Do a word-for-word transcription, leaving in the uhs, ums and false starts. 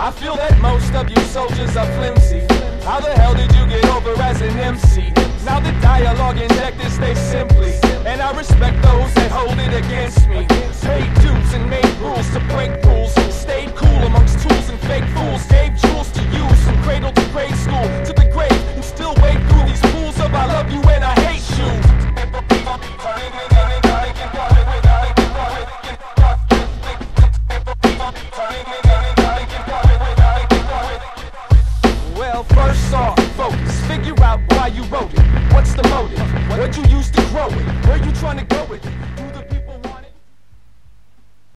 I feel that most of you soldiers are flimsy. How the hell did you get over as an M C? Now the dialogue injected stays simply, and I respect those that hold it against me. Paid dues and made